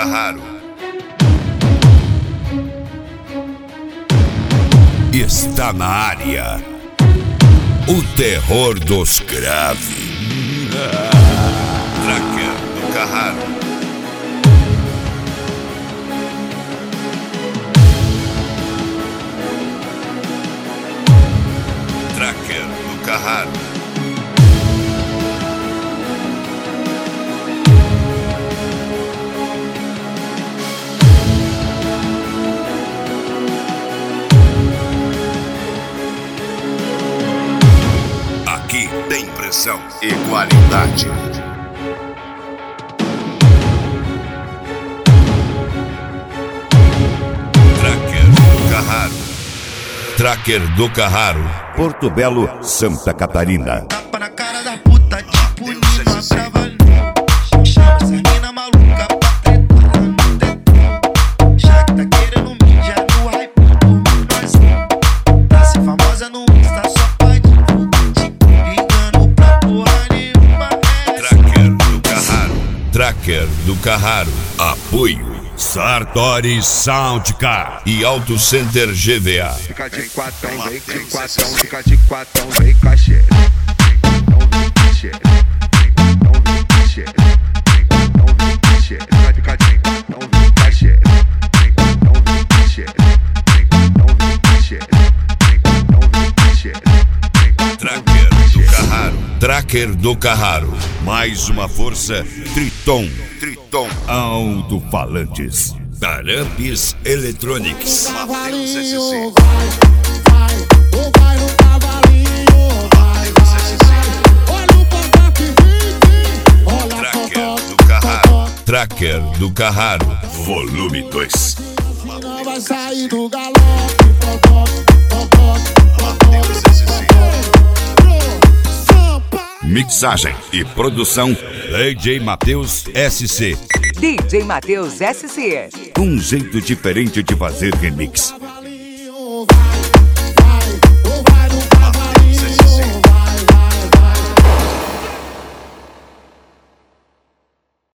Carraro. Está na área o terror dos graves. Tracker do Carraro. Tracker do Carraro. Aqui tem pressão e qualidade. Tracker do Carraro. Tracker do Carraro. Porto Belo, Santa Catarina. Tapa na cara da puta, tipo Nina Travalhão. Chama essa mina maluca pra tretar no tetão. Já que tá querendo mídia no hype por nós. Pra ser famosa no Insta só pode ligando pra porra nenhuma. Tracker do Carraro. Tracker do Carraro. Apoio Sartori Soundcar e Auto Center GVA. Fica de quatão, vem de quatão, fica de quatão, vem cachê. Então vem cachê. Então vem cachê. Então vem cachê. Fica de quatão, vem cachê. Então vem cachê. Então vem cachê. Então vem cachê. Tracker do Carraro. Tracker do Carraro. Mais uma força. Triton. Triton. Alto-falantes. Taramps Electronics. Mateus SC. Vai no cavalinho, vai. Olha o papai que vem. Olha Tracker do Carraro. Tracker do Carraro. Volume 2. não vai sair do galope. Mateus SC. Mixagem e produção DJ Mateus SC. DJ Mateus SC. Um jeito diferente de fazer remix. Cavalinho, vai.